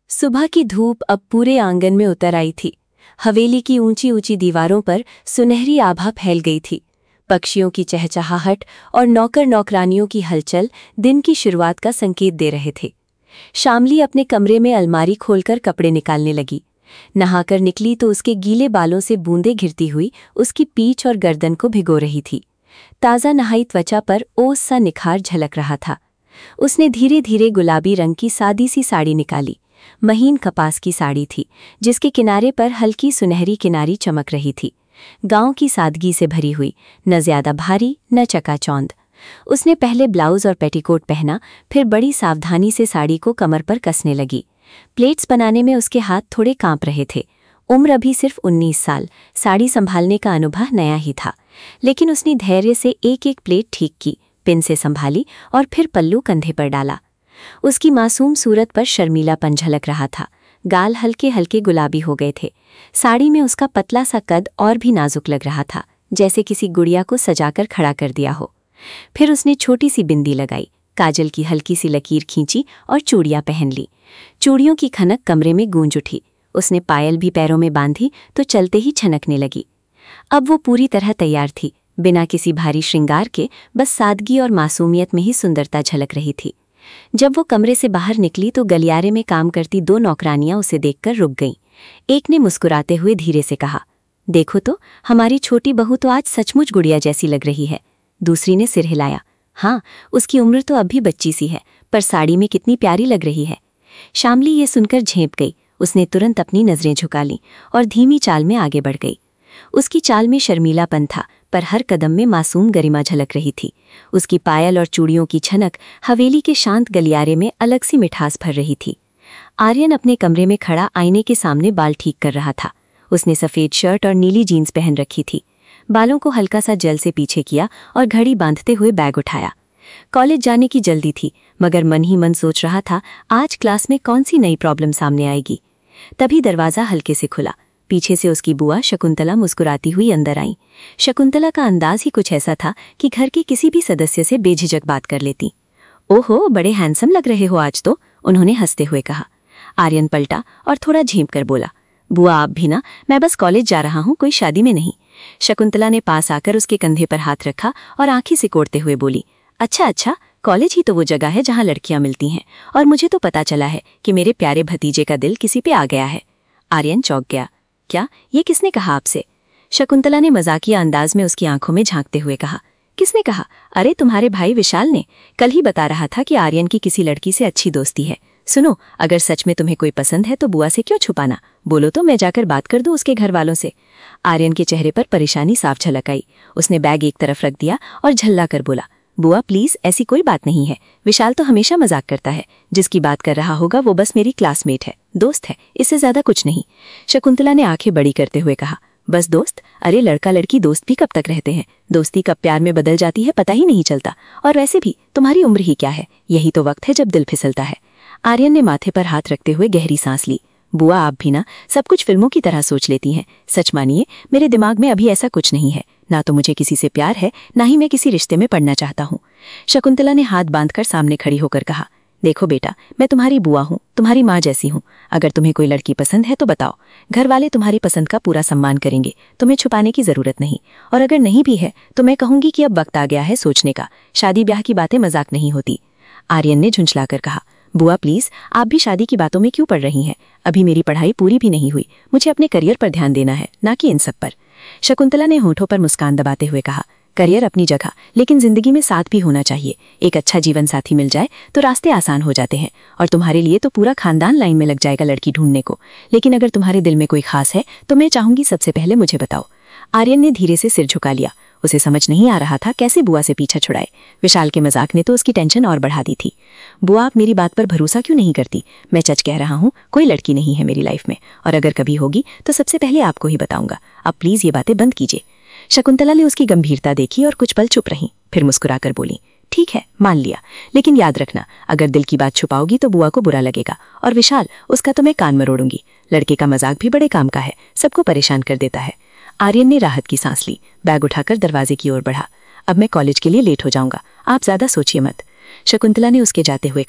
सुबह की धूप अब पूरे आंगन में उतर आई थी। हवेली की ऊंची ऊंची दीवारों पर सुनहरी आभा फैल गई थी। पक्षियों की चहचहाहट और नौकर नौकरानियों की हलचल दिन की शुरुआत का संकेत दे रहे थे। शामली अपने कमरे में अलमारी खोलकर कपड़े निकालने लगी। नहाकर निकली तो उसके गीले बालों से बूंदें घिरती हुई उसकी पीठ और गर्दन को भिगो रही थी। ताज़ा नहाई त्वचा पर ओस सा निखार झलक रहा था। उसने धीरे धीरे गुलाबी रंग की सादी सी साड़ी निकाली। महीन कपास की साड़ी थी, जिसके किनारे पर हल्की सुनहरी किनारी चमक रही थी। गांव की सादगी से भरी हुई, न ज्यादा भारी न चकाचौंध। उसने पहले ब्लाउज और पेटीकोट पहना, फिर बड़ी सावधानी से साड़ी को कमर पर कसने लगी। प्लेट्स बनाने में उसके हाथ थोड़े कांप रहे थे। उम्र अभी सिर्फ 19 साल, साड़ी संभालने का अनुभव नया ही था। लेकिन उसने धैर्य से एक एक प्लेट ठीक की, पिन से संभाली और फिर पल्लू कंधे पर डाला। उसकी मासूम सूरत पर शर्मीलापन झलक रहा था। गाल हल्के हल्के गुलाबी हो गए थे। साड़ी में उसका पतला सा कद और भी नाजुक लग रहा था, जैसे किसी गुड़िया को सजाकर खड़ा कर दिया हो। फिर उसने छोटी सी बिंदी लगाई, काजल की हल्की सी लकीर खींची और चूड़ियां पहन ली। चूड़ियों की खनक कमरे में गूंज उठी। उसने पायल भी पैरों में बांधी तो चलते ही छनकने लगी। अब वो पूरी तरह तैयार थी, बिना किसी भारी श्रृंगार के। बस सादगी और मासूमियत में ही सुंदरता झलक रही थी। जब वो कमरे से बाहर निकली तो गलियारे में काम करती 2 नौकरानियां उसे देखकर रुक गईं। एक ने मुस्कुराते हुए धीरे से कहा, देखो तो, हमारी छोटी बहू तो आज सचमुच गुड़िया जैसी लग रही है। दूसरी ने सिर हिलाया, हाँ, उसकी उम्र तो अब भी बच्ची सी है, पर साड़ी में कितनी प्यारी लग रही है। शामली ये सुनकर झेंप गई। उसने तुरंत अपनी नजरें झुका लीं और धीमी चाल में आगे बढ़ गई। उसकी चाल में शर्मीलापन था, पर हर कदम में मासूम गरिमा झलक रही थी। उसकी पायल और चूड़ियों की छनक हवेली के शांत गलियारे में अलग सी मिठास भर रही थी। आर्यन अपने कमरे में खड़ा आईने के सामने बाल ठीक कर रहा था। उसने सफ़ेद शर्ट और नीली जीन्स पहन रखी थी। बालों को हल्का सा जेल से पीछे किया और घड़ी बांधते हुए बैग उठाया। कॉलेज जाने की जल्दी थी, मगर मन ही मन सोच रहा था आज क्लास में कौन सी नई प्रॉब्लम सामने आएगी। तभी दरवाज़ा हल्के से खुला। पीछे से उसकी बुआ शकुंतला मुस्कुराती हुई अंदर आई। शकुंतला का अंदाज ही कुछ ऐसा था कि घर के किसी भी सदस्य से बेझिझक बात कर लेती। ओहो, बड़े हैंडसम लग रहे हो आज तो, उन्होंने हंसते हुए कहा। आर्यन पलटा और थोड़ा झेंप कर बोला, बुआ आप भी ना, मैं बस कॉलेज जा रहा हूँ, कोई शादी में नहीं। शकुंतला ने पास आकर उसके कंधे पर हाथ रखा और आंखें सिकोड़ते हुए बोली, अच्छा, कॉलेज ही तो वो जगह है जहाँ लड़कियां मिलती हैं, और मुझे तो पता चला है कि मेरे प्यारे भतीजे का दिल किसी पे आ गया है। आर्यन चौंक गया। क्या, ये किसने कहा आपसे? शकुंतला ने मजाकिया अंदाज में उसकी आंखों में झांकते हुए कहा, किसने कहा? अरे तुम्हारे भाई विशाल ने कल ही बता रहा था कि आर्यन की किसी लड़की से अच्छी दोस्ती है। सुनो, अगर सच में तुम्हें कोई पसंद है तो बुआ से क्यों छुपाना? बोलो तो मैं जाकर बात कर दूं उसके घर वालों से। आर्यन के चेहरे पर परेशानी साफ झलक आई। उसने बैग एक तरफ रख दिया और झल्ला कर बोला, बुआ प्लीज, ऐसी कोई बात नहीं है। विशाल तो हमेशा मजाक करता है। जिसकी बात कर रहा होगा वो बस मेरी क्लासमेट है, दोस्त है, इससे ज्यादा कुछ नहीं। शकुंतला ने आंखें बड़ी करते हुए कहा, बस दोस्त? अरे लड़का लड़की दोस्त भी कब तक रहते हैं? दोस्ती कब प्यार में बदल जाती है पता ही नहीं चलता। और वैसे भी तुम्हारी उम्र ही क्या है, यही तो वक्त है जब दिल फिसलता है। आर्यन ने माथे पर हाथ रखते हुए गहरी सांस ली। बुआ आप भी ना सब कुछ फिल्मों की तरह सोच लेती हैं। सच मानिए, मेरे दिमाग में अभी ऐसा कुछ नहीं है। ना तो मुझे किसी से प्यार है, ना ही मैं किसी रिश्ते में पड़ना चाहता हूँ। शकुंतला ने हाथ बांधकर सामने खड़ी होकर कहा, देखो बेटा, मैं तुम्हारी बुआ हूँ, तुम्हारी माँ जैसी हूँ। अगर तुम्हें कोई लड़की पसंद है तो बताओ, घर वाले तुम्हारी पसंद का पूरा सम्मान करेंगे, तुम्हें छुपाने की जरूरत नहीं। और अगर नहीं भी है तो मैं कहूंगी कि अब वक्त आ गया है सोचने का। शादी ब्याह की बातें मजाक नहीं होती। आर्यन ने झुंझलाकर कहा, बुआ प्लीज, आप भी शादी की बातों में क्यों पड़ रही हैं? अभी मेरी पढ़ाई पूरी भी नहीं हुई, मुझे अपने करियर पर ध्यान देना है, ना कि इन सब पर। शकुंतला ने होठों पर मुस्कान दबाते हुए कहा, करियर अपनी जगह, लेकिन जिंदगी में साथ भी होना चाहिए। एक अच्छा जीवन साथी मिल जाए तो रास्ते आसान हो जाते हैं, और तुम्हारे लिए तो पूरा खानदान लाइन में लग जाएगा लड़की ढूंढने को। लेकिन अगर तुम्हारे दिल में कोई खास है तो मैं चाहूंगी सबसे पहले मुझे बताओ। आर्यन ने धीरे से सिर झुका लिया। उसे समझ नहीं आ रहा था कैसे बुआ से पीछा छुड़ाए। विशाल के मजाक ने तो उसकी टेंशन और बढ़ा दी थी। बुआ आप मेरी बात पर भरोसा क्यों नहीं करती? मैं सच कह रहा हूँ, कोई लड़की नहीं है मेरी लाइफ में, और अगर कभी होगी तो सबसे पहले आपको ही बताऊंगा। अब प्लीज ये बातें बंद कीजिए। शकुंतला ने उसकी गंभीरता देखी और कुछ पल चुप रही, फिर मुस्कुराकर बोली, ठीक है, मान लिया, लेकिन याद रखना, अगर दिल की बात छुपाओगी तो बुआ को बुरा लगेगा, और विशाल, उसका तो मैं कान मरोड़ूंगी। लड़के का मजाक भी बड़े काम का है, सबको परेशान कर देता है। आर्यन ने राहत की सांस ली, बैग उठाकर दरवाजे की ओर बढ़ा। अब मैं कॉलेज के लिए लेट हो जाऊंगा, आप ज्यादा सोचिए मत। शकुंतला ने उसके जाते हुए कहा,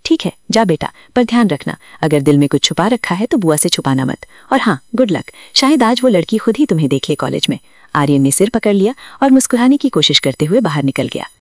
ठीक है, जा बेटा, पर ध्यान रखना, अगर दिल में कुछ छुपा रखा है तो बुआ से छुपाना मत। और हाँ, गुड लक, शायद आज वो लड़की खुद ही तुम्हें देख ले कॉलेज में। आर्यन ने सिर पकड़ लिया और मुस्कुराने की कोशिश करते हुए बाहर निकल गया।